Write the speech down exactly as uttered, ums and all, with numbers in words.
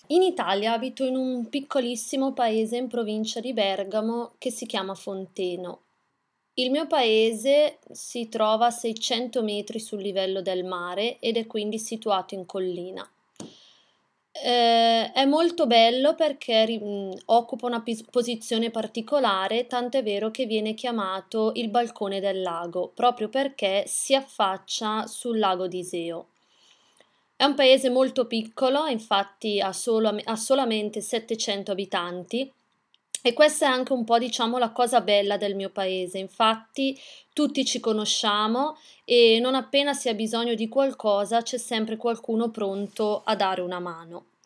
In Italia abito in un piccolissimo paese in provincia di Bergamo che si chiama Fonteno. Il mio paese si trova a seicento metri sul livello del mare ed è quindi situato in collina. Eh, è molto bello perché ri- mh, occupa una pis- posizione particolare, tanto è vero che viene chiamato il balcone del lago, proprio perché si affaccia sul lago di Iseo. È un paese molto piccolo, infatti ha, solo- ha solamente settecento abitanti e questa è anche un po', diciamo, la cosa bella del mio paese. Infatti tutti ci conosciamo e non appena si ha bisogno di qualcosa c'è sempre qualcuno pronto a dare una mano.